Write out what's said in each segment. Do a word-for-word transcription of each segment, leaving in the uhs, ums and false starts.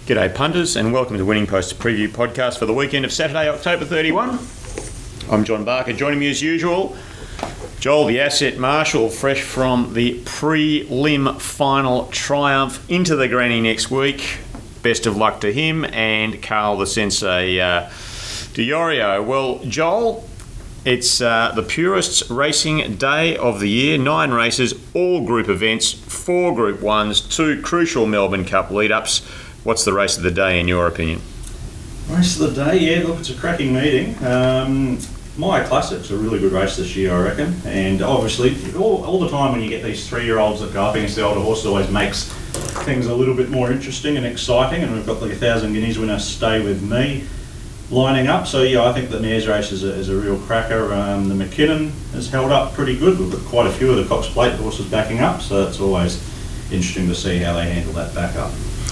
G'day punters and welcome to Winning Post Preview Podcast for the weekend of Saturday, October thirty-first. I'm John Barker. Joining me as usual, Joel the Asset Marshal, fresh from the prelim final triumph into the granny next week. Best of luck to him, and Carl the Sensei uh, Diorio. Well, Joel, it's uh, the purest racing day of the year. Nine races, all group events, four group ones, two crucial Melbourne Cup lead-ups. What's the race of the day in your opinion? Race of the day, yeah, look, it's a cracking meeting. Um, Maya Classic's a really good race this year, I reckon. And obviously, all, all the time when you get these three-year-olds that go up against the older horses, it always makes things a little bit more interesting and exciting. And we've got the one thousand Guineas winner Stay With Me lining up. So, yeah, I think the Mares race is a, is a real cracker. Um, the McKinnon has held up pretty good. We've got quite a few of the Cox Plate horses backing up, so it's always interesting to see how they handle that backup.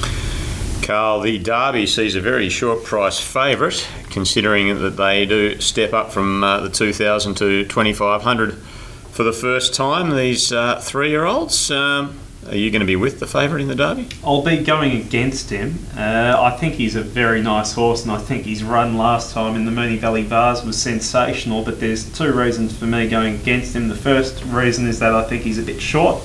Carl, the Derby sees a very short price favourite, considering that they do step up from uh, the two thousand to twenty-five hundred for the first time, these uh, three-year-olds. Um, are you going to be with the favourite in the Derby? I'll be going against him. Uh, I think he's a very nice horse, and I think his run last time in the Moonee Valley Vars was sensational, but there's two reasons for me going against him. The first reason is that I think he's a bit short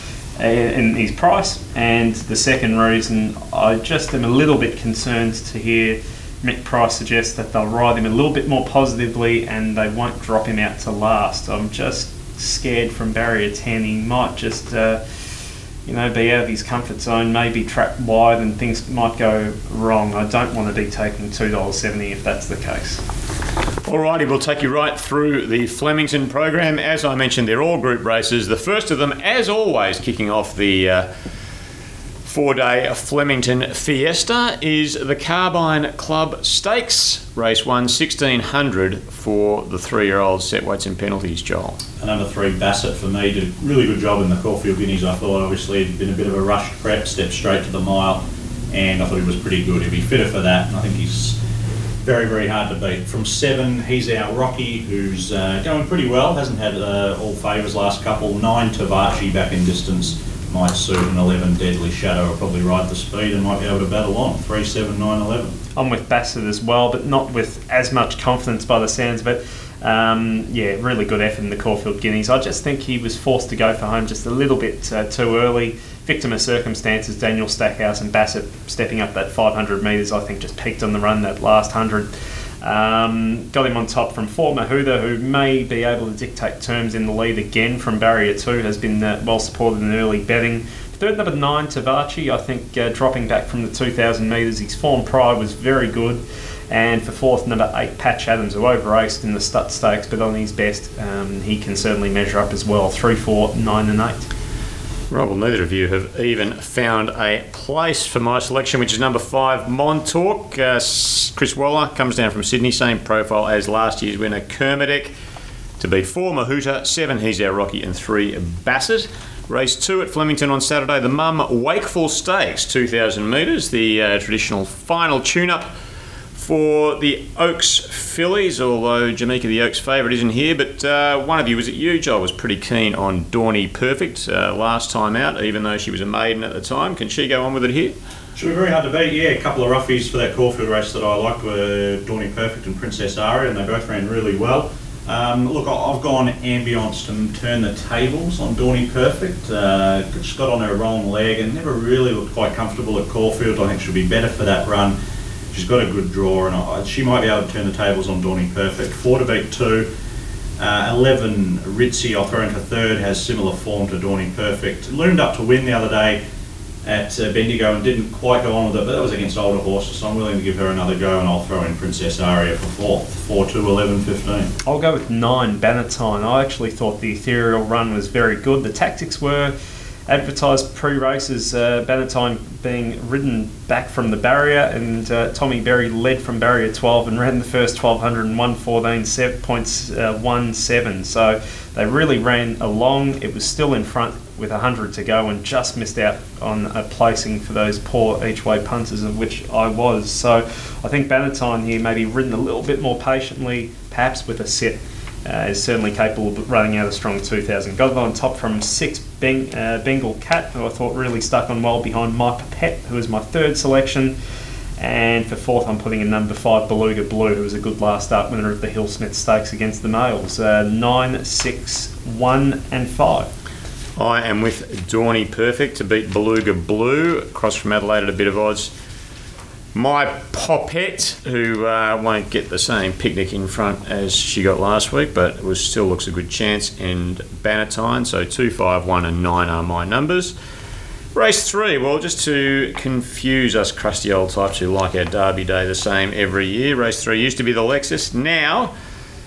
in his price, and the second reason, I just am a little bit concerned to hear Mick Price suggest that they'll ride him a little bit more positively and they won't drop him out to last. I'm just scared from barrier ten. He might just uh, you know, be out of his comfort zone, maybe trapped wide, and things might go wrong. I don't want to be taking two dollars seventy if that's the case. Alrighty, we'll take you right through the Flemington program. As I mentioned, they're all group races. The first of them, as always, kicking off the uh, four-day Flemington Fiesta is the Carbine Club Stakes. Race one, sixteen hundred for the three-year-old set weights and penalties, Joel. And number three, Bassett, for me, did a really good job in the Caulfield Guineas. I thought, obviously, it'd been a bit of a rushed prep, stepped straight to the mile, and I thought he was pretty good. He'd be fitter for that, and I think he's very, very hard to beat. From seven, he's our Rocky, who's uh, going pretty well. Hasn't had uh, all favours last couple. Nine, Tavachi back in distance might suit. And eleven, Deadly Shadow will probably ride the speed and might be able to battle on. Three, seven, nine, eleven. I'm with Bassett as well, but not with as much confidence by the sounds of it. Um, yeah, really good effort in the Caulfield Guineas. I just think he was forced to go for home just a little bit uh, too early. Victim of circumstances, Daniel Stackhouse and Bassett stepping up that five hundred metres, I think just peaked on the run that last one hundred. Um, got him on top from four, Mahuda, who may be able to dictate terms in the lead again from barrier two, has been uh, well supported in early betting. Third, number nine, Tavachi, I think uh, dropping back from the two thousand metres, his form prior was very good. And for fourth, number eight, Patch Adams, who over-raced in the Stut Stakes, but on his best, um, he can certainly measure up as well. Three, four, nine and eight. Right, well, neither of you have even found a place for my selection, which is number five, Montauk. Uh, Chris Waller comes down from Sydney, same profile as last year's winner, Kermadec. To beat four, Mahuta, seven, he's our Rocky, and three, Bassett. Race two at Flemington on Saturday, the Mum Wakeful Stakes, two thousand metres, the uh, traditional final tune-up for the Oaks fillies, although Jamaica the Oaks favourite isn't here, but uh, one of you, was it you, Joel, was pretty keen on Dawny Perfect uh, last time out, even though she was a maiden at the time. Can she go on with it here? Should be very hard to beat, yeah. A couple of roughies for that Caulfield race that I liked were Dawny Perfect and Princess Aria, and they both ran really well. Um, look, I've gone ambience to turn the tables on Dawny Perfect. Uh, just got on her wrong leg and never really looked quite comfortable at Caulfield. I think she'll be better for that run. She's got a good draw, and I, she might be able to turn the tables on Dawny Perfect. Four to beat two. Uh, eleven, Ritzy, I'll throw in for third, has similar form to Dawny Perfect. Loomed up to win the other day at uh, Bendigo and didn't quite go on with it, but that was against older horses, so I'm willing to give her another go, and I'll throw in Princess Aria for fourth. Four, two, eleven, fifteen. I'll go with nine, Bannatyne. I actually thought the ethereal run was very good. The tactics were advertised pre-races, uh, Bannatyne being ridden back from the barrier, and uh, Tommy Berry led from barrier twelve and ran the first twelve hundred and one fourteen point one seven. So they really ran along. It was still in front with one hundred to go and just missed out on a placing for those poor each-way punters, of which I was. So I think Bannatyne here maybe ridden a little bit more patiently, perhaps with a sit. Uh, is certainly capable of running out a strong two thousand. Got it on top from six, Beng, uh, Bengal Cat, who I thought really stuck on well behind My Pipette, who was my third selection. And for fourth, I'm putting in number five, Beluga Blue, who was a good last up winner of the Hill Smith Stakes against the males. Uh, nine, six, one, and five. I am with Dawny Perfect to beat Beluga Blue, across from Adelaide at a bit of odds. My Popette, who uh, won't get the same picnic in front as she got last week, but was still looks a good chance, and Bannatyne. So two, five, one, and nine are my numbers. Race three, well, just to confuse us crusty old types who like our Derby Day the same every year, race three used to be the Lexus. Now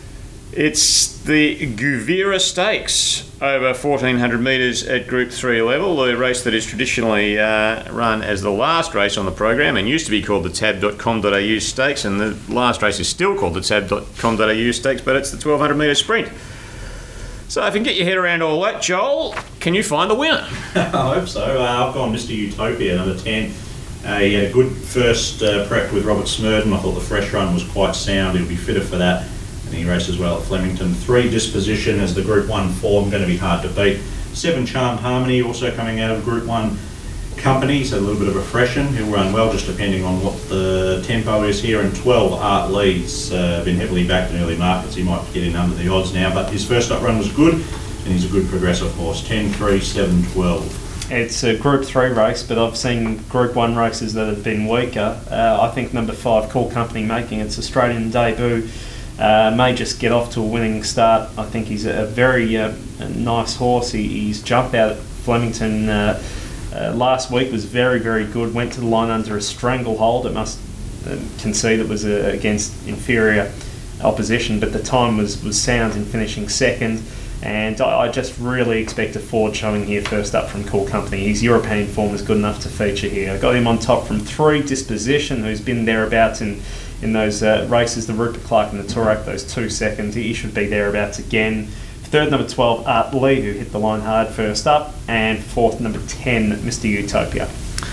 it's the Guvira Stakes over fourteen hundred metres at Group three level, the race that is traditionally uh, run as the last race on the program and used to be called the tab dot com dot a u Stakes, and the last race is still called the tab dot com dot a u Stakes, but it's the twelve hundred metre sprint. So if you can get your head around all that, Joel, can you find the winner? I hope so. Uh, I've gone Mister Utopia, number ten. Uh, he had a good first uh, prep with Robert Smurden. I thought the fresh run was quite sound. He'll be fitter for that. And he races well at Flemington. Three, Disposition as the Group one form, going to be hard to beat. Seven, Charmed Harmony, also coming out of Group one company, so a little bit of a freshen. He'll run well, just depending on what the tempo is here. And twelve, Art Leeds, uh, been heavily backed in early markets. He might get in under the odds now, but his first up run was good, and he's a good progressive horse. ten, three, seven, twelve. It's a Group three race, but I've seen Group one races that have been weaker. Uh, I think number five, Cool Company, making its Australian debut, uh, may just get off to a winning start. I think he's a very uh, a nice horse. He, he's jumped out at Flemington uh, uh, last week, was very, very good. Went to the line under a stranglehold. It must uh, concede it was uh, against inferior opposition, but the time was, was sound in finishing second. And I, I just really expect a forward showing here first up from Cool Company. His European form is good enough to feature here. I got him on top from three, Disposition, who's been thereabouts in, in those uh, races, the Rupert Clark and the Tourak, those two seconds. He should be thereabouts again. Third, number twelve, Art Lee, who hit the line hard first up. And fourth, number ten, Mister Utopia.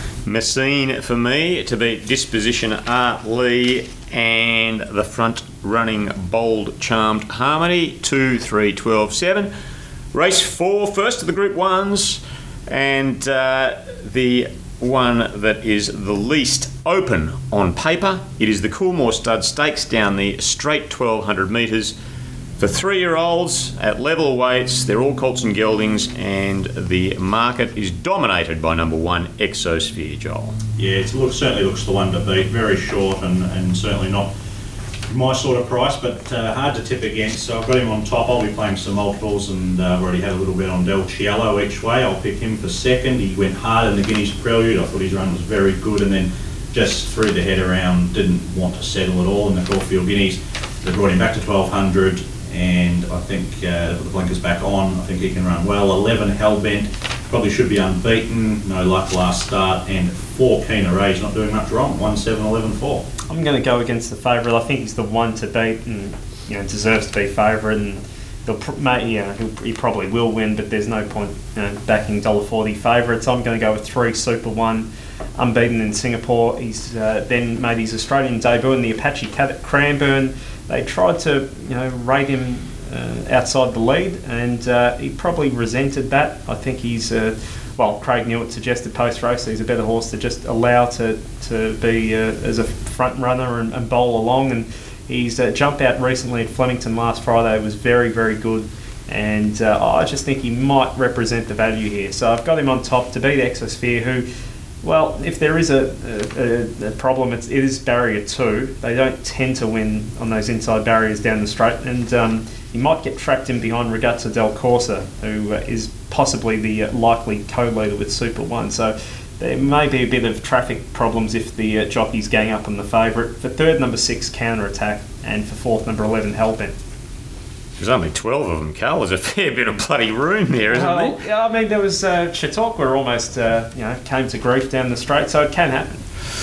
Messine for me to beat Disposition, Art Lee, and the front running Bold Charmed Harmony. two, three, twelve, seven. Race four, first of the Group ones, and uh, the one that is the least open on paper. It is the Coolmore Stud Stakes down the straight twelve hundred metres. For three-year-olds at level weights, they're all colts and geldings, and the market is dominated by number one, Exosphere, Joel. Yeah, it looks, certainly looks the one to beat. Very short and, and certainly not my sort of price, but uh, hard to tip against. So I've got him on top. I'll be playing some multiples, and uh, I've already had a little bit on Del Cielo each way. I'll pick him for second. He went hard in the Guineas Prelude. I thought his run was very good, and then just threw the head around, didn't want to settle at all in the Caulfield Guineas. They brought him back to twelve hundred. And I think uh, put the blinkers back on. I think he can run well. eleven, Hellbent, probably should be unbeaten. No luck last start. And four, Keener Ray's not doing much wrong. one, seven, eleven, four. I'm going to go against the favourite. I think he's the one to beat, and you know deserves to be favourite. And he'll, pr- may, you know, he'll, he probably will win, but there's no point you know, backing one dollar forty favourites. I'm going to go with three, Super One, unbeaten in Singapore. He's uh, then made his Australian debut in the Apache Cat at Cranbourne. They tried to, you know, rate him uh, outside the lead, and uh, he probably resented that. I think he's, uh, well, Craig Newitt suggested post-race he's a better horse to just allow to to be uh, as a front runner and, and bowl along. And he's uh, jumped out recently at Flemington last Friday. It was very, very good, and uh, I just think he might represent the value here. So I've got him on top to beat Exosphere, who. Well, if there is a, a, a problem, it's, it is barrier two. They don't tend to win on those inside barriers down the straight, and um, he might get trapped in behind Ragazza del Corsa, who uh, is possibly the uh, likely co-leader with Super One. So there may be a bit of traffic problems if the uh, jockeys gang up on the favourite. For third, number six, Counter Attack, and for fourth, number eleven, Hellbent. There's only twelve of them, Carl. There's a fair bit of bloody room there, isn't well, there? Yeah, I mean, there was uh, Chautauqua almost, uh, you know, came to grief down the straight, so it can happen.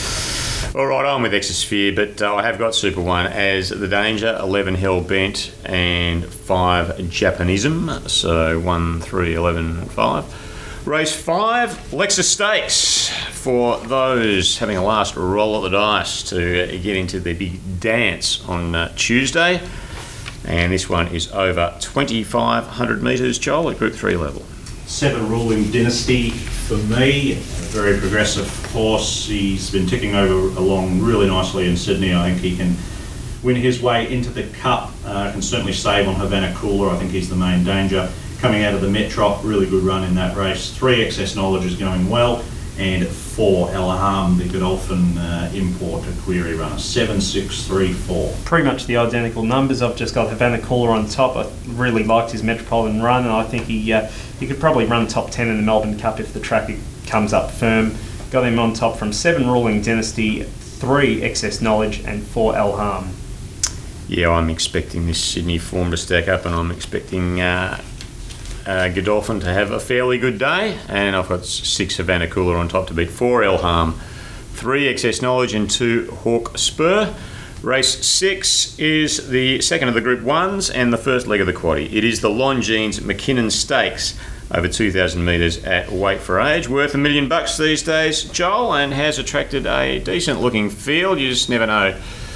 All right, I'm with Exosphere, but uh, I have got Super One as the danger, eleven Hellbent, and five Japanism. So one, three, eleven, and five. Race five, Lexus Stakes, for those having a last roll of the dice to uh, get into the big dance on uh, Tuesday. And this one is over twenty-five hundred metres, Joel, at Group three level. Seven Ruling Dynasty for me, a very progressive horse. He's been ticking over along really nicely in Sydney. I think he can win his way into the Cup. Uh, can certainly save on Havana Cooler. I think he's the main danger. Coming out of the Metrop, really good run in that race. Three Excess Knowledge is going well, and four Elham, the Godolphin uh, import, a query runner. Seven, six, three, four. Pretty much the identical numbers. I've just got Havana Cooler on top. I really liked his Metropolitan run, and I think he uh, he could probably run top ten in the Melbourne Cup if the track comes up firm. Got him on top from seven Ruling Dynasty, three Excess Knowledge, and four Elham. Yeah, I'm expecting this Sydney form to stack up, and I'm expecting uh, uh, Godolphin to have a fairly good day. And I've got six Havana Cooler on top to beat four Elham, three Excess Knowledge, and two Hawk Spur. Race six is the second of the Group Ones and the first leg of the quaddie. It is the Longines McKinnon Stakes over two thousand metres at weight for age, worth a million bucks these days, Joel, and has attracted a decent looking field. You just never know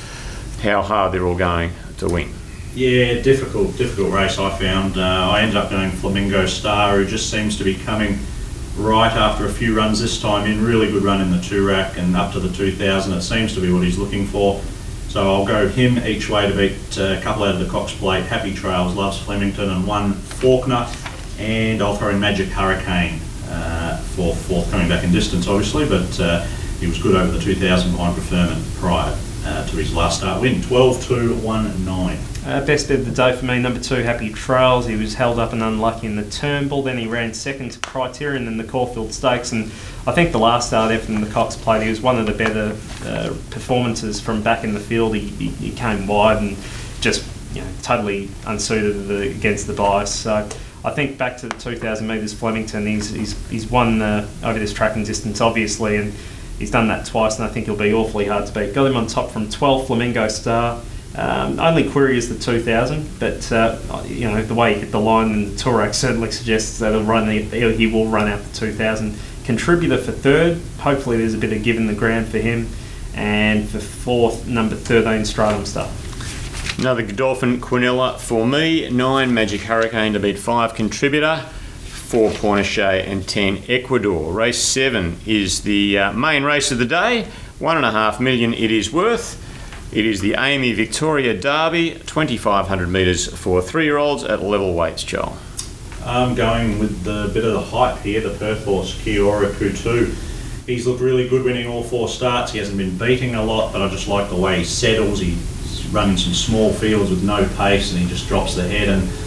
how hard they're all going to win. Yeah, difficult, difficult race I found. Uh, I ended up going Flamingo Star, who just seems to be coming right after a few runs this time in. Really good run in the two rack and up to the two thousand. It seems to be what he's looking for. So I'll go him each way to beat uh, a couple out of the Cox Plate. Happy Trails, Loves Flemington, and one Faulkner. And I'll throw in Magic Hurricane uh, for fourth, coming back in distance obviously, but uh, he was good over the two thousand behind Preferment prior uh, to his last start win. twelve two one nine. Uh, best bet of the day for me, number two, Happy Trails. He was held up and unlucky in the Turnbull. Then he ran second to Criterion in the Caulfield Stakes. And I think the last start there from the Cox Plate, he was one of the better uh, performances from back in the field. He, he, he came wide and just you know, totally unsuited the, against the bias. So I think back to the two thousand metres Flemington, he's, he's, he's won uh, over this track and distance, obviously, and he's done that twice, and I think he'll be awfully hard to beat. Got him on top from twelve, Flamingo Star. Um, only query is the two thousand, but uh, you know the way he hit the line and the Tourak certainly suggests that he'll run the, he will run out the two thousand. Contributor for third, hopefully there's a bit of give in the ground for him, and for fourth, number thirteen, Stratum Star. Another Godolphin Quinella for me. Nine Magic Hurricane to beat five Contributor, four Pornichet, and ten Ecuador. Race seven is the uh, main race of the day. One and a half million it is worth. It is the Amy Victoria Derby, twenty-five hundred metres for three-year-olds at level weights, Joel. I'm going with the bit of the hype here, the Perth horse, Kiora Kutu. He's looked really good winning all four starts. He hasn't been beating a lot, but I just like the way he settles. He's running some small fields with no pace, and he just drops the head. And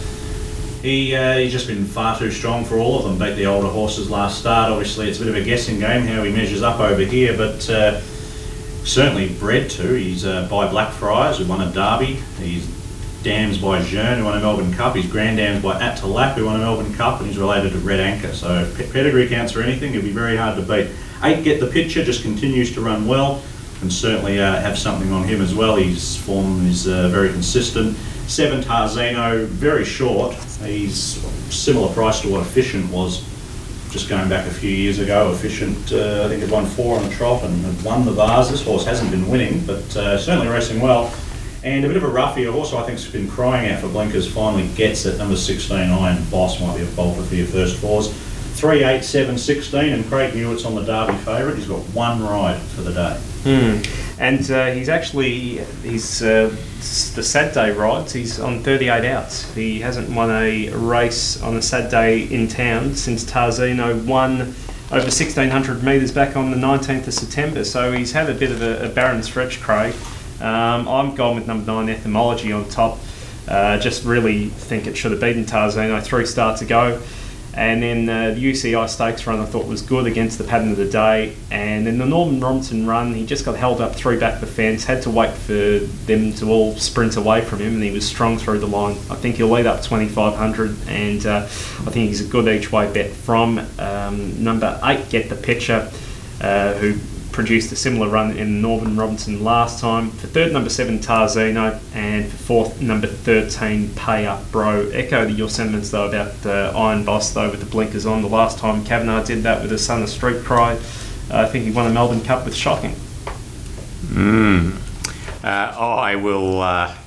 he uh, he's just been far too strong for all of them. Beat the older horses last start. Obviously, it's a bit of a guessing game how he measures up over here, but uh, certainly bred to. He's uh, by Blackfriars, who won a Derby. He's dams by Jeune, who won a Melbourne Cup. He's granddams by Atalap, who won a Melbourne Cup, and he's related to Red Anchor. So if pedigree counts for anything, it'd be very hard to beat. Eight Get the Picture just continues to run well, and certainly uh, have something on him as well. His form is uh, very consistent. Seven Tarzino, very short. He's similar price to what Efficient was just going back a few years ago. Efficient, uh, I think, had won four on the trot and had won the Vase. This horse hasn't been winning, but uh, certainly racing well. And a bit of a roughie, a horse I think has been crying out for blinkers, finally gets it. Number sixteen, Iron Boss, might be a bolter for your first fours. Three, eight, seven, sixteen, and Craig Newitt's on the Derby favourite. He's got one ride for the day. Hmm. And uh, he's actually, he's uh, the Saturday rides, he's on thirty-eight outs. He hasn't won a race on a Saturday in town since Tarzino won over sixteen hundred metres back on the nineteenth of September. So he's had a bit of a, a barren stretch, Craig. Um, I'm going with number nine, Etymology, on top. Uh, just really think it should have beaten Tarzino three starts ago. And then uh, the U C I Stakes run I thought was good against the pattern of the day. And then the Norman Robinson run, he just got held up three back the fence, had to wait for them to all sprint away from him, and he was strong through the line. I think he'll lead up twenty-five hundred, and uh, I think he's a good each way bet from um, number eight, Get the Picture, uh, who produced a similar run in Norman Robinson last time. For third, number seven, Tarzino, and for fourth, number thirteen, Pay Up Bro. Echo your sentiments though about uh, Iron Boss though with the blinkers on. The last time Kavanagh did that with his son, a Street Cry, uh, I think he won a Melbourne Cup with Shocking. Mm. Uh, I will. Uh,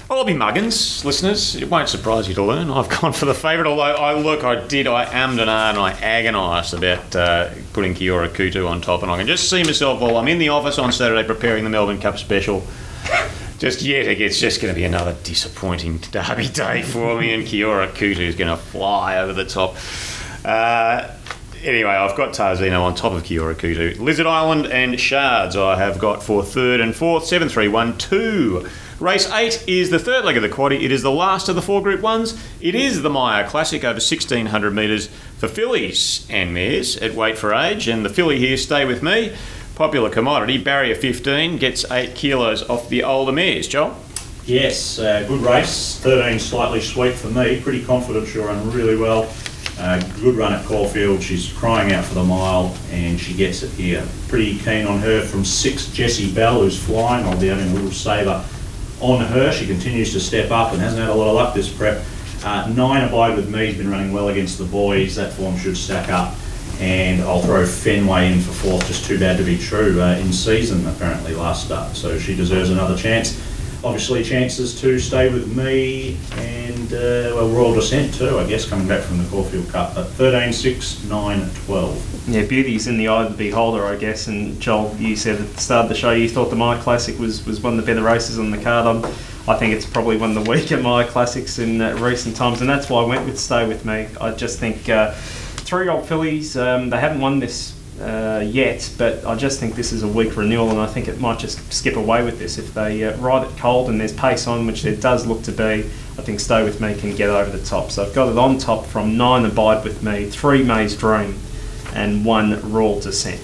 Olby Muggins, listeners, it won't surprise you to learn I've gone for the favourite, although I look, I did, I ammed and ah and I agonised about uh, putting Kiora Kutu on top, and I can just see myself while I'm in the office on Saturday preparing the Melbourne Cup special. Just yet, it's just going to be another disappointing derby day for me, and Kiora Kutu is going to fly over the top. Uh, anyway, I've got Tarzino on top of Kiora Kutu. Lizard Island and Shards I have got for third and fourth, seven three one two. Race eight is the third leg of the quaddie. It is the last of the four Group ones. It is the Maya Classic over sixteen hundred metres for fillies and mares at weight for age. And the filly here, Stay With Me, popular commodity, barrier fifteen, gets eight kilos off the older mares. Joel? Yes, uh, good race. thirteen slightly sweet for me. Pretty confident she'll run really well. Uh, good run at Caulfield. She's crying out for the mile, and she gets it here. Pretty keen on her from six, Jessie Bell, who's flying. I'll be having a little saver on her. She continues to step up and hasn't had a lot of luck this prep. Uh, nine, Abide With Me, has been running well against the boys. That form should stack up. And I'll throw Fenway in for fourth, just too bad to be true, uh, in season apparently last start. So she deserves another chance. Obviously chances to Stay With Me and uh, well, Royal Descent too, I guess, coming back from the Caulfield Cup. But thirteen, six, nine, twelve. Yeah, beauty's in the eye of the beholder, I guess. And Joel, you said at the start of the show you thought the Maya Classic was, was one of the better races on the card. I'm, I think it's probably one of the weaker Maya Classics in uh, recent times, and that's why I went with Stay With Me. I just think uh, three-year-old fillies, um, they haven't won this uh, yet, but I just think this is a weak renewal, and I think it might just skip away with this. If they uh, ride it cold and there's pace on, which there does look to be, I think Stay With Me can get over the top. So I've got it on top from nine, Abide With Me, three, May's Dream, and one, Royal Descent.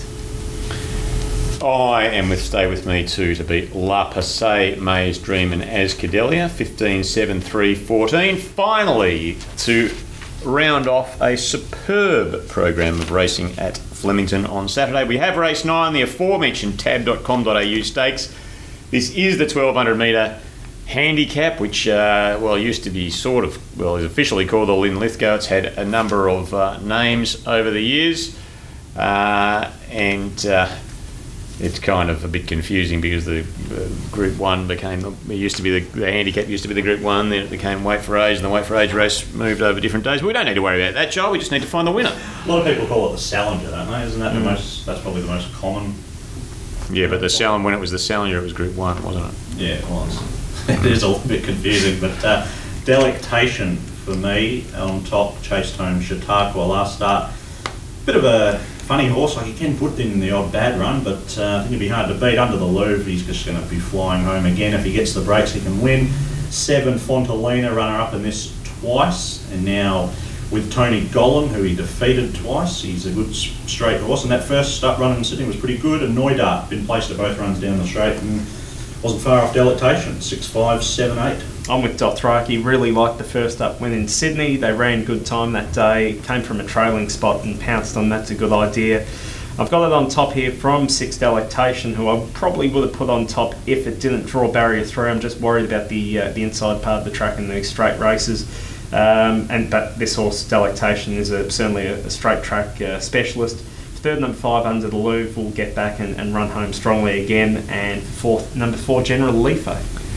I am with Stay With Me too to beat La Passe, May's Dream and Ascadelia, fifteen, seven, three, fourteen. Finally, to round off a superb program of racing at Flemington on Saturday, we have race nine, the aforementioned tab dot com dot a u stakes. This is the twelve hundred metre handicap, which, uh, well, used to be sort of, well, is officially called the Lynn Lithgow. It's had a number of uh, names over the years, uh, and uh, it's kind of a bit confusing because the uh, Group One became, the, it used to be the, the handicap used to be the Group One, then it became Weight for Age, and the Weight for Age race moved over different days. But we don't need to worry about that, Joel. We just need to find the winner. A lot of people call it the Salinger, don't they? Isn't that mm. the most? That's probably the most common. Yeah, but the Salinger, when it was the Salinger, it was Group One, wasn't it? Yeah, it was. It is a little bit confusing, but uh, Delectation for me on top. Chased home Chautauqua last start. Bit of a funny horse, like he can put in the odd bad run, but uh, I think it'd be hard to beat. Under the Louvre, he's just going to be flying home again. If he gets the breaks, he can win. Seven, Fontalina, runner-up in this twice, and now with Tony Gollan, who he defeated twice. He's a good straight horse, and that first start run in Sydney was pretty good, and Noidart been placed at both runs down the straight and wasn't far off Delectation. Six, five, seven, eight. I'm with Dothraki. Really liked the first up win in Sydney. They ran good time that day. Came from a trailing spot and pounced on. That's a good idea. I've got it on top here from six, Delectation, who I probably would have put on top if it didn't draw barrier three. I'm just worried about the uh, the inside part of the track in these straight races. Um, and but this horse, Delectation, is a, certainly a, a straight track uh, specialist. Third, number five, Under the Louvre, will get back and, and run home strongly again. And fourth, number four, General Leafo.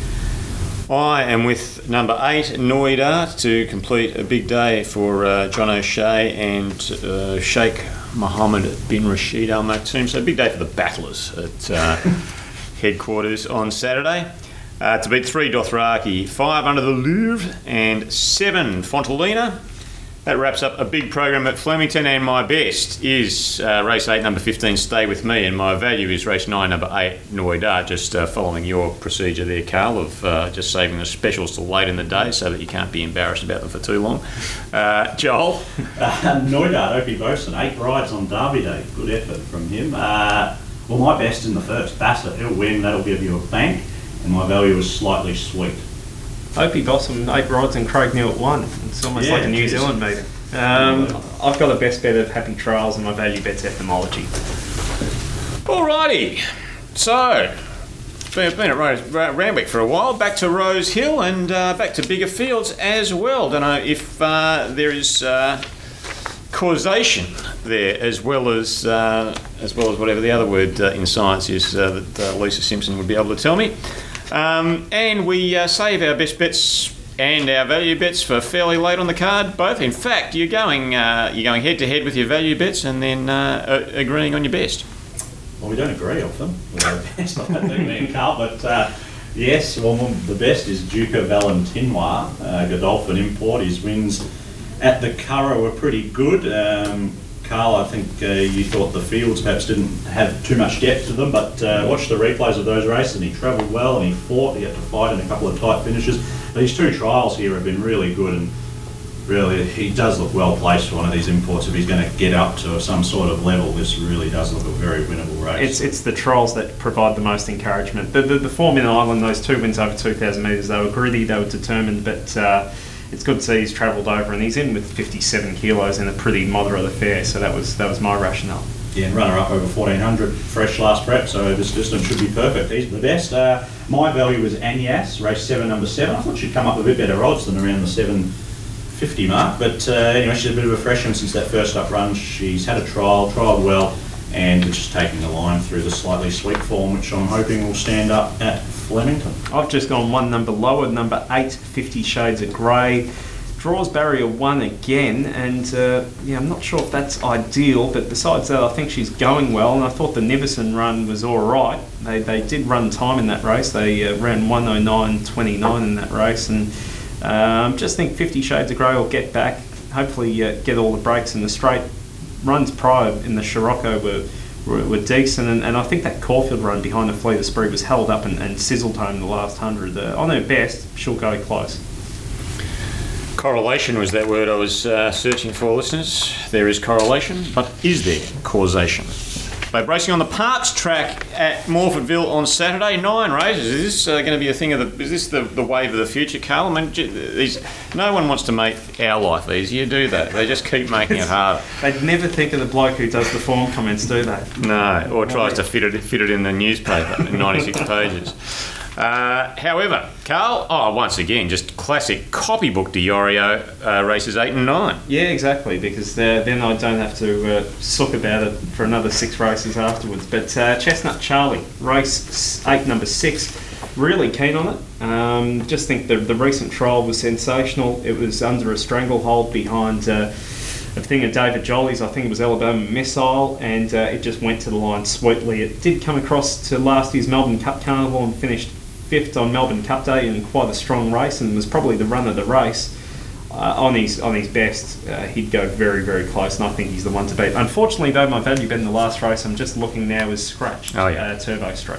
I am with number eight, Noida, to complete a big day for uh, John O'Shea and uh, Sheikh Mohammed bin Rashid Al Maktoum. So a big day for the battlers at uh, headquarters on Saturday. Uh, to beat three, Dothraki, five, Under the Louvre, and seven, Fontalina. That wraps up a big program at Flemington, and my best is uh, race eight, number fifteen, Stay With Me, and my value is race nine, number eight, Noida, just uh, following your procedure there, Carl, of uh, just saving the specials till late in the day so that you can't be embarrassed about them for too long. Uh, Joel? Uh, Noida, Opie Boson, eight rides on Derby Day. Good effort from him. Uh, well, my best in the first, Bassett, he'll win, that'll give you a bank, and my value is slightly sweet. Opie Bossum, eight rides and Craig Neal at one. It's almost Yeah, like a New it is. Zealand meeting. Um, I've got a best bet of Happy Trials and my value bet's Etymology. Alrighty, so been, been at Rose, Randwick for a while, back to Rose Hill and uh, back to bigger fields as well. Don't know if uh, there is uh, causation there as well as uh, as well as whatever the other word uh, in science is uh, that uh, Lisa Simpson would be able to tell me. Um, and we uh, save our best bets and our value bets for fairly late on the card. Both, in fact, you're going uh, you're going head to head with your value bets and then uh, a- agreeing on your best. Well, we don't agree often with our best, I don't think, me and Carl, but uh, yes, well, the best is Duca Valentinois, uh, Godolphin import. His wins at the Curragh were pretty good. Um, Carl, I think uh, you thought the fields perhaps didn't have too much depth to them, but uh, watched the replays of those races and he travelled well and he fought. He had to fight in a couple of tight finishes. These two trials here have been really good, and really he does look well placed for one of these imports. If he's going to get up to some sort of level, this really does look a very winnable race. It's it's the trials that provide the most encouragement. The the, the form in Ireland, those two wins over two thousand metres, they were gritty, they were determined, but uh, it's good to see he's travelled over and he's in with fifty-seven kilos in a pretty moderate affair. So that was that was my rationale. Yeah, and runner up over fourteen hundred fresh last prep, so this distance should be perfect. He's the best. Uh, my value was Agnes, race seven, number seven. I thought she'd come up a bit better odds than around the seven fifty mark, but uh, anyway, she's a bit of a freshman since that first up run. She's had a trial, trialled well, and it's just taking the line through the slightly sweet form, which I'm hoping will stand up at Flemington. I've just gone one number lower, number eight, Fifty Shades of Grey. Draws barrier one again, and uh, yeah, I'm not sure if that's ideal, but besides that, I think she's going well, and I thought the Neverson run was all right. They they did run time in that race. They uh, ran one oh nine twenty-nine in that race, and um, just think Fifty Shades of Grey will get back, hopefully uh, get all the breaks in the straight. Runs prior in the Scirocco were, were, were decent, and, and I think that Caulfield run behind the Fleet of Spree was held up and, and sizzled home the last hundred. Uh, on her best, she'll go close. Correlation was that word I was uh, searching for, listeners. There is correlation, but is there causation? They're racing on the Parks track at Morfordville on Saturday. Nine races. Is this uh, going to be a thing of the? Is this the, the wave of the future, Carl? I mean, these, no one wants to make our life easier, do they? They just keep making it harder. They'd never think of the bloke who does the form comments, do they? No, or tries to fit it fit it in the newspaper in ninety-six pages. Uh, however, Carl, oh, once again, just classic copybook Diorio uh, races eight and nine. Yeah, exactly, because uh, then I don't have to uh, sook about it for another six races afterwards. But uh, Chestnut Charlie, race eight, number six, really keen on it. Um, just think the, the recent trial was sensational. It was under a stranglehold behind uh, a thing of David Jolly's, I think it was Alabama Missile, and uh, it just went to the line sweetly. It did come across to last year's Melbourne Cup Carnival and finished fifth on Melbourne Cup Day in quite a strong race, and was probably the run of the race. Uh, on his on his best, uh, he'd go very, very close, and I think he's the one to beat. Unfortunately, though, my value bet in the last race, I'm just looking now, is scratched. Oh, yeah. uh, Turbo Stroke.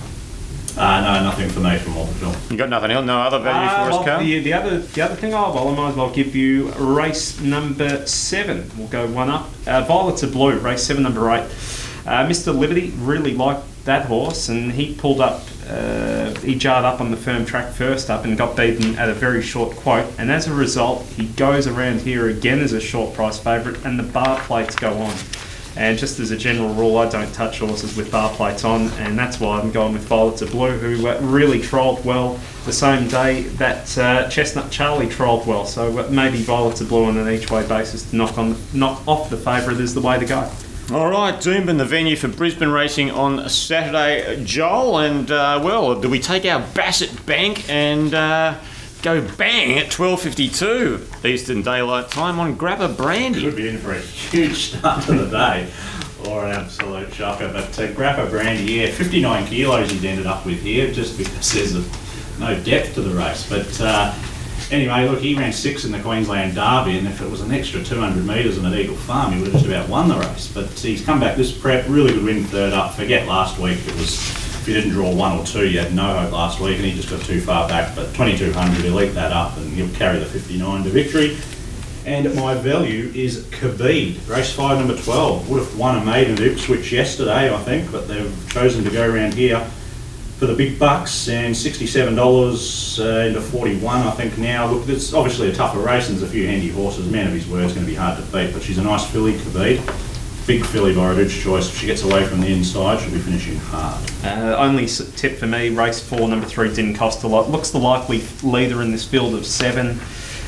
Uh, no, nothing for me from Morfordville. You got nothing else? No other value Uh, for us, well, Carl? the, the other the other thing, oh, well, I might as well give you race number seven. We'll go one up. Uh, Violets of Blue, race seven, number eight. Uh, Mister Liberty really liked that horse, and he pulled up, uh, he jarred up on the firm track first up and got beaten at a very short quote, and as a result, he goes around here again as a short price favourite, and the bar plates go on. And just as a general rule, I don't touch horses with bar plates on, and that's why I'm going with Violets of Blue, who uh, really trolled well the same day that uh, Chestnut Charlie trolled well. So uh, maybe Violets of Blue on an each-way basis to knock on, knock off the favourite is the way to go. All right, Doomben, the venue for Brisbane racing on Saturday, Joel, and uh, well, do we take our Bassett Bank and uh, go bang at twelve fifty-two Eastern Daylight Time on Grappa Brandy? Could be in for a huge start to the day, or an absolute shocker. But uh, Grappa Brandy, yeah, fifty-nine kilos he's ended up with here, just because there's a, no depth to the race. But uh, anyway, look, he ran six in the Queensland Derby, and if it was an extra two hundred metres and at Eagle Farm, he would have just about won the race. But he's come back this prep, really good win third up. Forget last week, it was, if you didn't draw one or two, you had no hope last week, and he just got too far back. But twenty-two hundred, he'll eat that up, and he'll carry the fifty-nine to victory. And my value is Khabib, race five, number twelve. Would have won a maiden at Ipswich yesterday, I think, but they've chosen to go around here for the big bucks, and sixty-seven dollars uh, into forty-one, I think now. Look, it's obviously a tougher race, and there's a few handy horses. Man of his word is going to be hard to beat, but she's a nice filly, Khabib. Big filly by Reduced Choice. If she gets away from the inside, she'll be finishing hard. Uh, only s- tip for me, race four, number three, Didn't Cost a Lot. Looks the likely leader in this field of seven.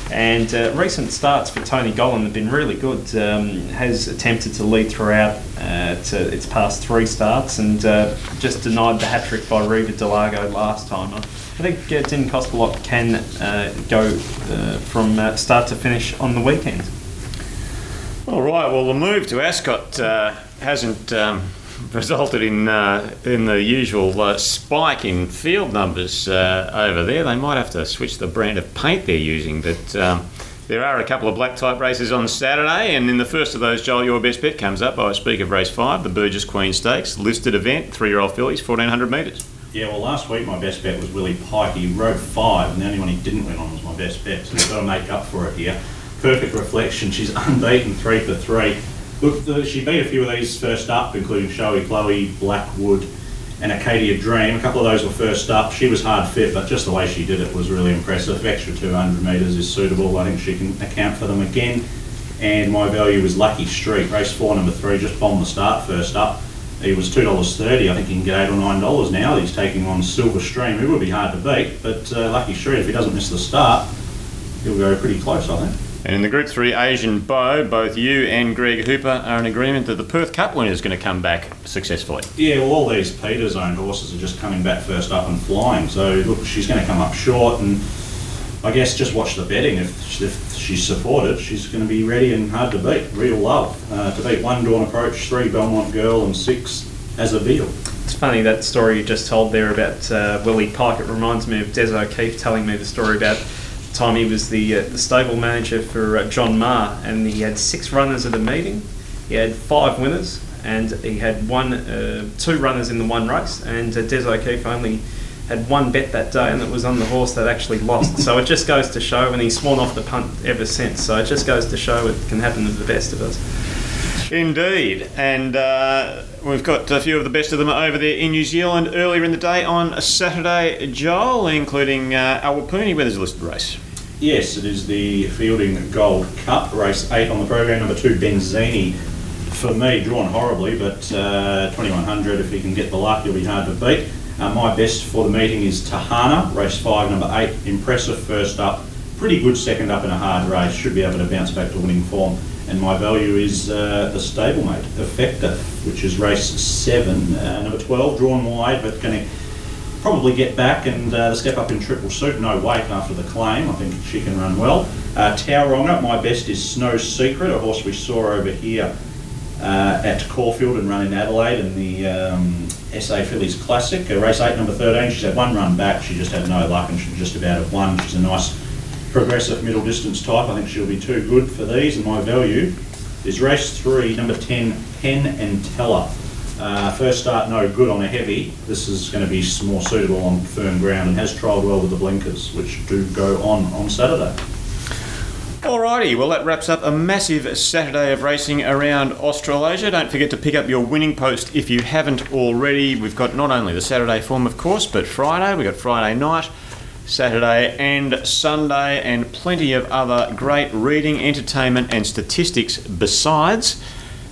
And uh, recent starts for Tony Gollan have been really good. Um, has attempted to lead throughout uh, to its past three starts and uh, just denied the hat-trick by Reva Delago last time. I think uh, didn't cost a lot, can uh, go uh, from uh, start to finish on the weekend. All right, well, the move to Ascot uh, hasn't um, resulted in uh, in the usual uh, spike in field numbers uh, over there. They might have to switch the brand of paint they're using, but um, there are a couple of black type races on Saturday, and in the first of those, Joel, your best bet comes up. I speak of race five, the Burgess Queen Stakes, listed event, three-year-old fillies, fourteen hundred metres. Yeah, well, last week my best bet was Willie Pike. He rode five, and the only one he didn't win on was my best bet, so we've got to make up for it here. Perfect Reflection, she's unbeaten three for three. Look, the, she beat a few of these first up, including Showy Chloe, Blackwood, and Acadia Dream. A couple of those were first up. She was hard fit, but just the way she did it was really impressive. Extra two hundred metres is suitable. I think she can account for them again. And my value is Lucky Street, race four, number three, just bombed the start first up. He was two dollars thirty. I think he can get eight or nine dollars now. He's taking on Silver Stream, who would be hard to beat, but uh, Lucky Street, if he doesn't miss the start, he'll go pretty close, I think. And in the Group three Asian Bow, both you and Greg Hooper are in agreement that the Perth Cup winner is going to come back successfully. Yeah, well, all these Peters owned horses are just coming back first up and flying. So, look, she's going to come up short, and I guess just watch the betting. If, if she's supported, she's going to be ready and hard to beat. Real love. Uh, to beat one Dawn Approach, three Belmont Girl, and six Azaville. It's funny, that story you just told there about uh, Willie Pike. It reminds me of Des O'Keefe telling me the story about the time he was the, uh, the stable manager for uh, John Marr, and he had six runners at a meeting. He had five winners, and he had one, uh, two runners in the one race, and uh, Des O'Keefe only had one bet that day, and it was on the horse that actually lost. So it just goes to show, and he's sworn off the punt ever since. So it just goes to show it can happen to the best of us. Indeed, and uh, we've got a few of the best of them over there in New Zealand earlier in the day on a Saturday, Joel, including uh, Awapuni, where there's a listed race. Yes, it is the Fielding Gold Cup, race eight on the program, number two Benzini. For me, drawn horribly, but uh, twenty-one hundred, if he can get the luck, he'll be hard to beat. Uh, my best for the meeting is Tahana, race five, number eight. Impressive first up, pretty good second up in a hard race, should be able to bounce back to winning form. And my value is uh, the stablemate, Effective, which is race seven, uh, number twelve, drawn wide, but going to probably get back and uh, step up in triple suit, no weight after the claim. I think she can run well. Uh, Tauranga, my best is Snow Secret, a horse we saw over here uh, at Caulfield and run in Adelaide in the um, S A Fillies Classic. Uh, race eight, number thirteen, she's had one run back, she just had no luck and she just about have won. She's a nice progressive middle distance type. I think she'll be too good for these, and my value is race three, number ten, Penn and Teller. Uh, first start no good on a heavy. This is going to be more suitable on firm ground and has trialled well with the blinkers, which do go on on Saturday. Alrighty, well that wraps up a massive Saturday of racing around Australasia. Don't forget to pick up your winning post if you haven't already. We've got not only the Saturday form, of course, but Friday. We've got Friday night, Saturday and Sunday, and plenty of other great reading, entertainment and statistics besides.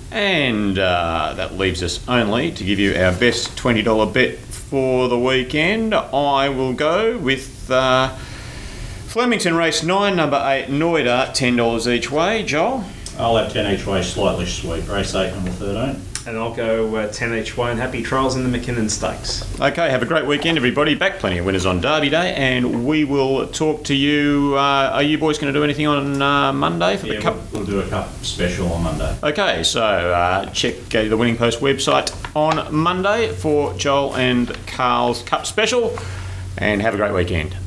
And uh, that leaves us only to give you our best twenty dollars bet for the weekend. I will go with uh, Flemington race nine, number eight, Noida, ten dollars each way. Joel? I'll have ten each way, slightly sweet. Race eight, number thirteen. And I'll go uh, ten each way, and happy trials in the McKinnon Stakes. Okay, have a great weekend, everybody. Back plenty of winners on Derby Day, and we will talk to you. Uh, are you boys going to do anything on uh, Monday for Yeah, the Cup? We'll, we'll do a Cup special on Monday. Okay, so uh, check uh, the Winning Post website on Monday for Joel and Carl's Cup special, and have a great weekend.